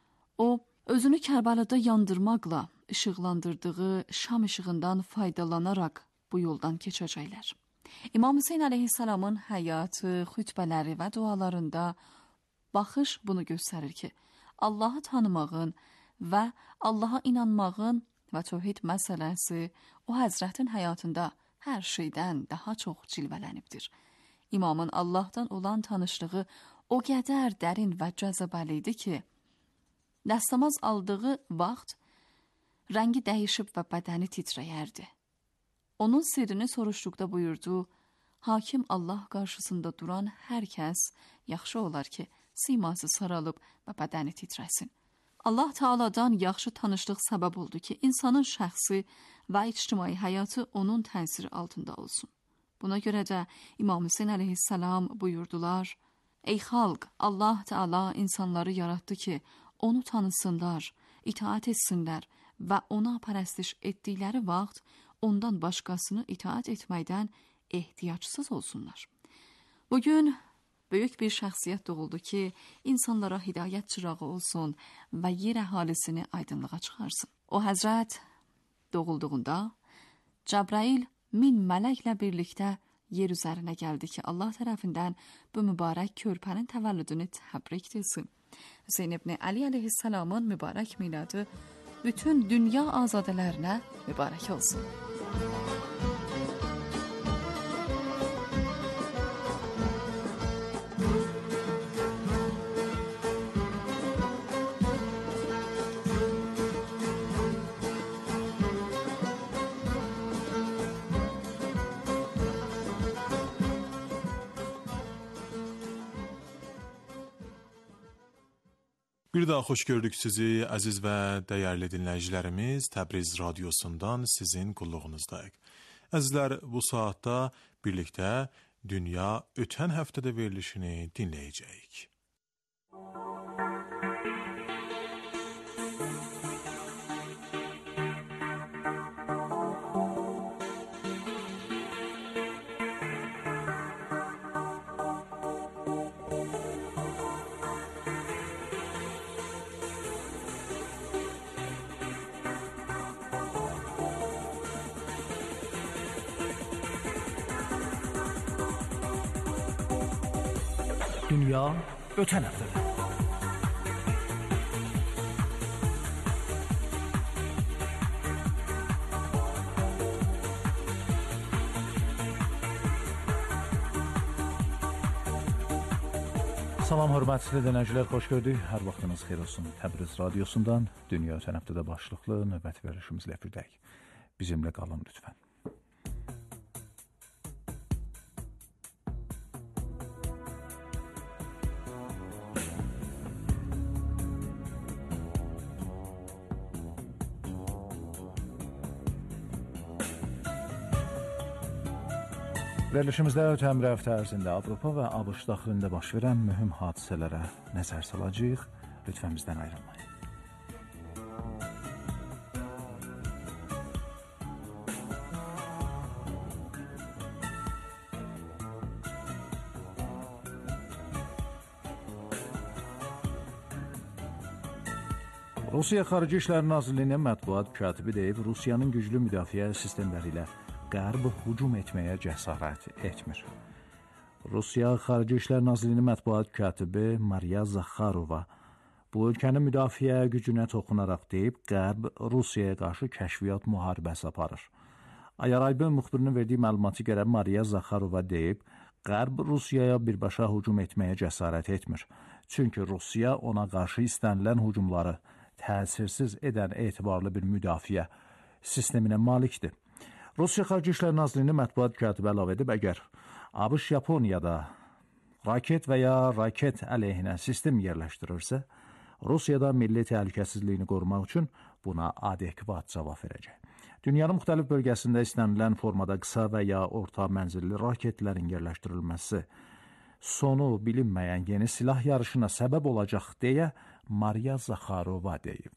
o özünü Kərbəlada yandırmaqla işıqlandırdığı şam işığından faydalanaraq bu yoldan keçəcəklər. İmam Hüseyn əleyhissalamın həyatı, xütbələri və dualarında baxış bunu göstərir ki, Allahı tanımağın və Allaha inanmağın və tövhid məsələsi o həzrətin həyatında hər şeydən daha çox cilvələnibdir. İmamın Allahdan olan tanışlığı o qədər dərin və cəzabəli idi ki, dəstəmaz aldığı vaxt rəngi dəyişib və bədəni titrəyərdi. Onun sirrini soruşduqda buyurdu, hakim Allah qarşısında duran hər kəs yaxşı olar ki, siması saralıb və bədəni titrəsin. Allah Teala'dan yaxşı tanışlıq səbəb oldu ki, insanın şəxsi və ictimai həyatı onun təsiri altında olsun. Buna görə də İmam Hüseyn əleyhissalam buyurdular, ey xalq, Allah Teala insanları yaratdı ki, onu tanısınlar, itaat etsinlər və ona pərəstiş etdikləri vaxt ondan başqasını itaat etməkdən ehtiyacsız olsunlar. Bugün böyük bir şəxsiyyət doğuldu ki, insanlara hidayət çırağı olsun və yer əhalisini aydınlığa çıxarsın. O həzrət doğulduğunda Cəbrail 1000 mələklə birlikdə yer üzərinə gəldi ki, Allah tərəfindən bu mübarək körpənin təvəllüdünü təbrik etsin. Hüseyn ibn Ali əleyhissalamın mübarək miladı bütün dünya azadələrinə mübarək olsun. Bir daha xoş gördük sizi, əziz və dəyərli dinləyicilərimiz. Təbriz radiosundan sizin qulluğunuzdayıq. Əzizlər, bu saatda birlikdə Dünya ötən həftədə verilişini dinləyəcəyik. Dünya ötən həftədə. Salam, hörmətli dinləyicilər, xoş gördük. Hər vaxtınız xeyir olsun. Təbriz radiosundan Dünya ötən həftədə başlıqlı növbəti verilişimizlə firdəyik. Bizimlə qalın lütfən. Verilişimizdə ötən bir həftə ərzində Avropa və ABŞ daxilində baş verən mühüm hadisələrə nəzər salacağıq. Lütfən bizdən ayrılmayın. Rusiya Xarici İşlər Nazirliyinin mətbuat katibi deyib, Rusiyanın güclü müdafiə sistemləri ilə Qərb hücum etməyə cəsarət etmir. Rusiya Xarici İşlər Nazirliyinin mətbuat katibi Mariya Zakharova bu ölkənin müdafiə gücünə toxunaraq deyib, Qərb Rusiyaya qarşı kəşfiyyat müharibəsi aparır. Ayaraybın müxbirinin verdiyi məlumata görə Mariya Zakharova deyib, Qərb Rusiyaya birbaşa hücum etməyə cəsarət etmir. Çünki Rusiya ona qarşı istənilən hücumları təsirsiz edən etibarlı bir müdafiə sisteminə malikdir. Rusiya Xarici İşlər Nazirliyinin mətbuat katibi əlavə edib, əgər ABŞ Yaponiyada raket və ya raket əleyhinə sistem yerləşdirirsə, Rusiyada milli təhlükəsizliyini qorumaq üçün buna adekvat cavab verəcək. Dünyanın müxtəlif bölgəsində istənilən formada qısa və ya orta mənzilli raketlərin yerləşdirilməsi sonu bilinməyən yeni silah yarışına səbəb olacaq deyə Mariya Zakharova deyib.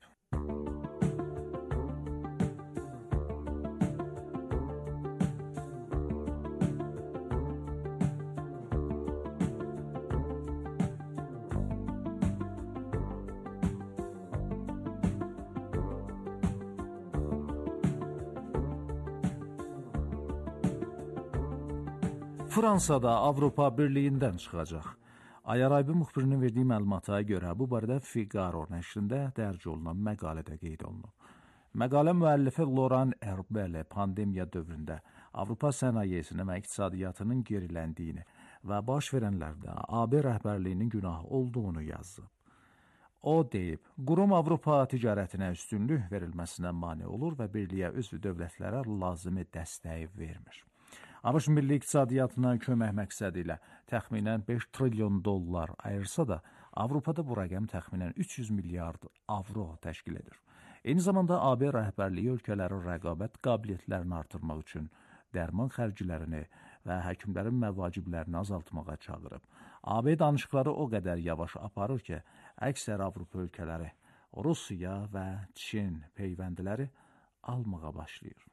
Fransada Avropa Birliyindən çıxacaq. Ayaraybı müxbirinin verdiyi məlumata görə bu barədə Figaro nəşrində dərc olunan məqalədə qeyd olunub. Məqalə müəllifi Laurent Herbel pandemiya dövründə Avropa sənayesinin və iqtisadiyyatının geriləndiyini və baş verənlərdə AB rəhbərliyinin günahı olduğunu yazıb. O deyib, qurum Avropa ticarətinə üstünlük verilməsinə mane olur və birliyə üzv dövlətlərə lazımi dəstəyi vermir. ABŞ milli iqtisadiyyatına kömək məqsədi ilə təxminən 5 trilyon dollar ayırsa da, Avropada bu rəqəm təxminən 300 milyard avro təşkil edir. Eyni zamanda AB rəhbərliyi ölkələrin rəqabət qabiliyyətlərini artırmaq üçün dərman xərclərini və həkimlərin məvaciblərini azaltmağa çağırıb. AB danışıqları o qədər yavaş aparır ki, əksər Avropa ölkələri Rusiya və Çin peyvəndləri almağa başlayır.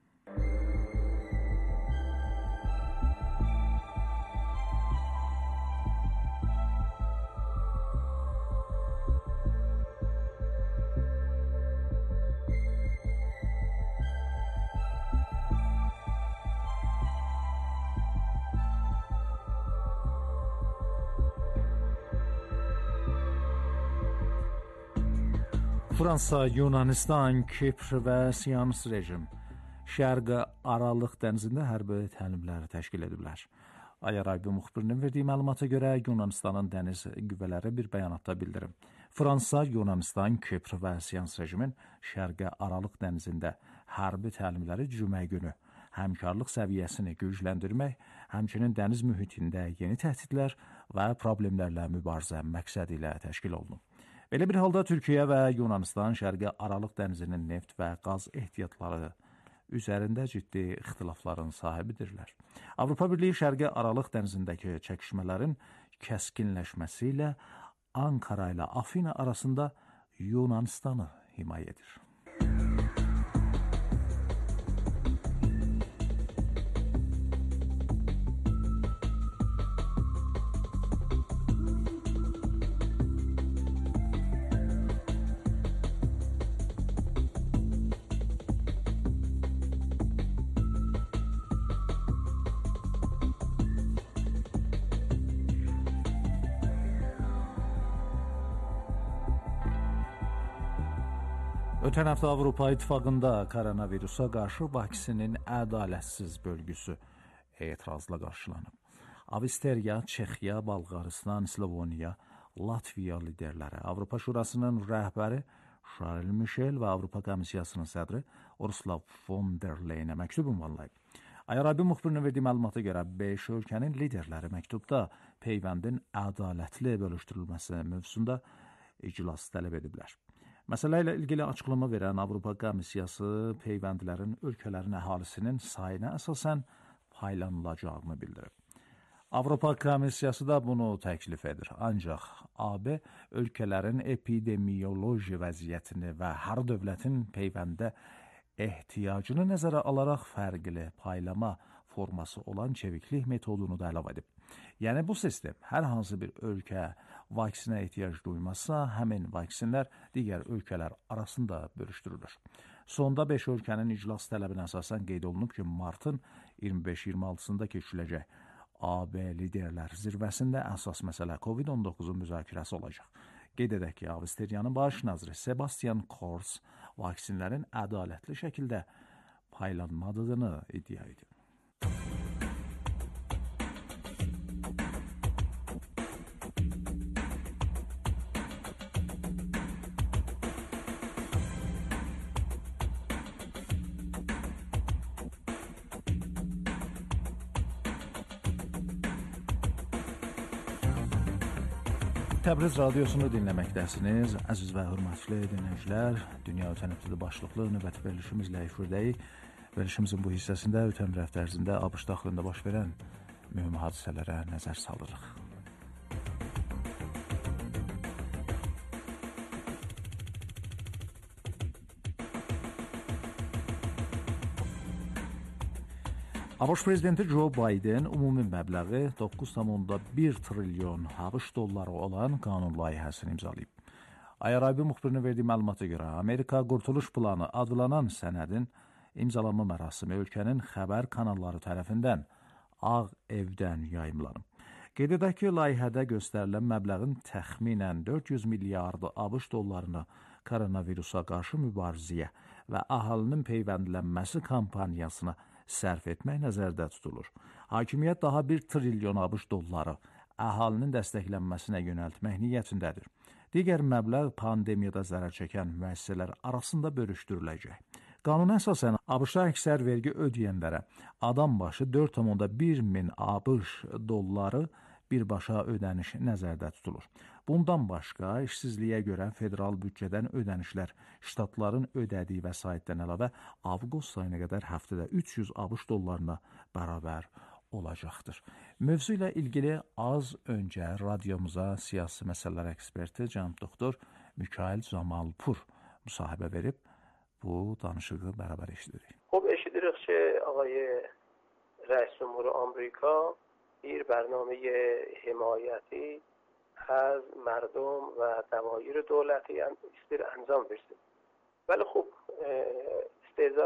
Fransa, Yunanistan, Kipr və Siyans rejim Şərqi Aralıq dənizində hərbi təlimləri təşkil ediblər. Ayaraybı müxbirinin verdiyi məlumata görə Yunanistanın dəniz qüvvələri bir bəyanatda bildirib. Fransa, Yunanistan, Kipr və Siyans rejimin Şərqi Aralıq dənizində hərbi təlimləri cümə günü həmkarlıq səviyyəsini gücləndirmək, həmçinin dəniz mühitində yeni təhdidlər və problemlərlə mübarizə məqsədi ilə təşkil olunub. Belə bir halda Türkiyə və Yunanistan Şərqi Aralıq dənizinin neft və qaz ehtiyatları üzərində ciddi ixtilafların sahibidirlər. Avropa Birliyi Şərqi Aralıq dənizindəki çəkişmələrin kəskinləşməsi ilə Ankara ilə Afina arasında Yunanistanı himayə edir. Ötən həftə Avropa İttifaqında koronavirusa qarşı vaksinin ədalətsiz bölgüsü etirazla qarşılanıb. Avstriya, Çexiya, Bolqarıstan, Sloveniya, Latviya liderləri, Avropa Şurasının rəhbəri Charles Michel və Avropa Komissiyasının sədri Ursula von der Leyenə məktub ünvanlayıb. Ayarabi müxbirinin verdiyi məlumata görə 5 ölkənin liderləri məktubda peyvəndin ədalətli bölüşdürülməsi mövzusunda iclas tələb ediblər. Məsələ ilə ilgili açıqlama verən Avropa Komissiyası peyvəndlərin ölkələrin əhalisinin sayına əsasən paylanılacağını bildirib. Avropa Komissiyası da bunu təklif edir. Ancaq AB ölkələrin epidemioloji vəziyyətini və hər dövlətin peyvəndə ehtiyacını nəzərə alaraq fərqli paylama forması olan çeviklik metodunu da əlavə edib. Yəni bu sistem hər hansı bir ölkə vaksinə ehtiyac duymazsa, həmin vaksinlər digər ölkələr arasında bölüşdürülür. Sonda 5 ölkənin iclas tələbinə əsasən qeyd olunub ki, martın 25-26-sında keçiriləcək AB liderlər zirvəsində əsas məsələ COVID-19-un müzakirəsi olacaq. Qeyd edək ki, Avstriyanın baş naziri Sebastian Kurz vaksinlərin ədalətli şəkildə paylanmadığını iddia edir. Təbriz radiosunu dinləməkdəsiniz. Əziz və hörmətli dinləyicilər, dünya ötən həftədə başlıqlı növbəti verilişimizlə efirdəyik. Verilişimizin bu hissəsində ötən həftə ərzində ABŞ daxilində baş verən mühüm hadisələrə nəzər salırıq. ABŞ prezidenti Joe Biden ümumi məbləği 9,1 trilyon ABŞ dolları olan qanun layihəsini imzalayıb. Ərəbi müxbirinin verdiyi məlumata görə Amerika Qurtuluş Planı adlanan sənədin imzalanma mərasimi ölkənin xəbər kanalları tərəfindən Ağ Evdən yayımlanıb. Qeyd edək ki, layihədə göstərilən məbləğin təxminən 400 milyard ABŞ dollarını koronavirusa qarşı mübarizəyə və əhalinin peyvəndlənməsi kampaniyasına sərf etmək nəzərdə tutulur. Hakimiyyət daha 1 trilyon ABŞ dolları əhalinin dəstəklənməsinə yönəltmək niyyətindədir. Digər məbləğ pandemiyada zərər çəkən müəssisələr arasında bölüşdürüləcək. Qanuna əsasən ABŞ-da əksər vergi ödəyənlərə adam başı 4,1 min ABŞ dolları birbaşa ödəniş nəzərdə tutulur. Bundan başqa, işsizliyə görə federal büdcədən ödənişlər ştatların ödədiyi vəsaitdən əlavə avqust ayına qədər həftədə 300 ABŞ dollarına bərabər olacaqdır. Mövzu ilə ilgili az öncə radiomuza siyasi məsələlər eksperti cənab doktor Mikail Zamalpur müsahibə verib. Bu danışığı bərabər eşidirik. خب eşidirik ki, آقای رئیس جمهور آمریکا bir برنامه حمایتی از مردم و دوایر دولتی استیر انجام برسید. ولی خب استعداد